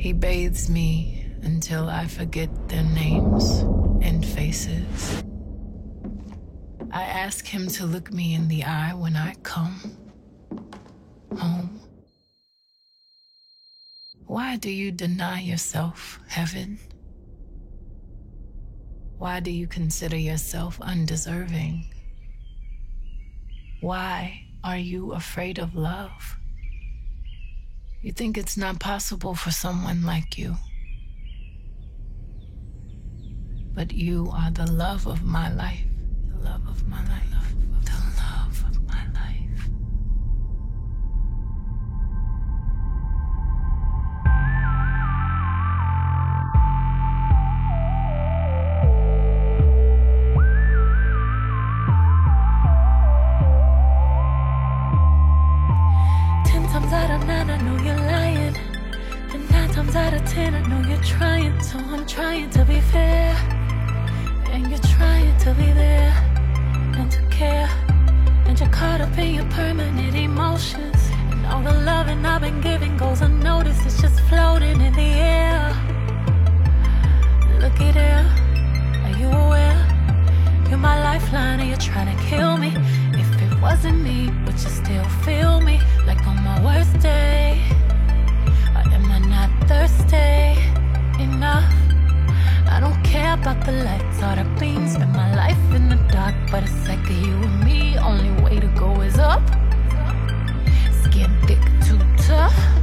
He bathes me until I forget their names and faces. I ask him to look me in the eye when I come home. Why do you deny yourself heaven? Why do you consider yourself undeserving? Why are you afraid of love? You think it's not possible for someone like you. But you are the love of my life. The love of my life. The love of my life. Out of 9, I know you're lying. And 9 times out of 10, I know you're trying. So I'm trying to be fair. And you're trying to be there and to care. And you're caught up in your permanent emotions. And all the loving I've been giving goes unnoticed. It's just floating in the air. Looky there, are you aware? You're my lifeline and you're trying to kill me. If it wasn't me, would you still feel me? Like on my worst day? Or am I not thirsty enough? I don't care about the lights or the beams. Spend my life in the dark, but it's like you and me. Only way to go is up. Skin thick, too tough.